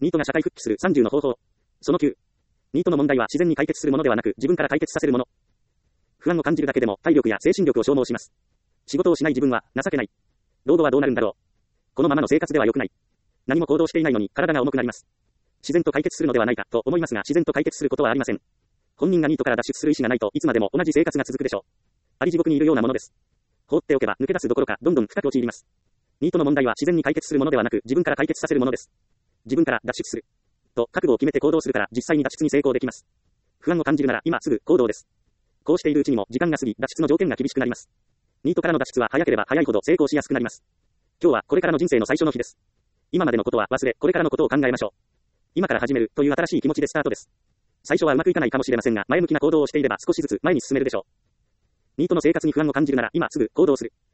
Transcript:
ニートが社会復帰する30の方法。その9。ニートの問題は自然に解決するものではなく、自分から解決させるもの。不安を感じるだけでも体力や精神力を消耗します。仕事をしない自分は情けない。老後はどうなるんだろう。このままの生活では良くない。何も行動していないのに体が重くなります。自然と解決するのではないかと思いますが、自然と解決することはありません。本人がニートから脱出する意思がないといつまでも同じ生活が続くでしょう。あり地獄にいるようなものです。放っておけば抜け出すどころかどんどん深く陥ります。ニートの問題は自然に解決するものではなく、自分から解決させるものです。自分から脱出する。と覚悟を決めて行動するから実際に脱出に成功できます。不安を感じるなら今すぐ行動です。こうしているうちにも時間が過ぎ、脱出の条件が厳しくなります。ニートからの脱出は早ければ早いほど成功しやすくなります。今日はこれからの人生の最初の日です。今までのことは忘れ、これからのことを考えましょう。今から始めるという新しい気持ちでスタートです。最初はうまくいかないかもしれませんが、前向きな行動をしていれば少しずつ前に進めるでしょう。ニートの生活に不安を感じるなら今すぐ行動する。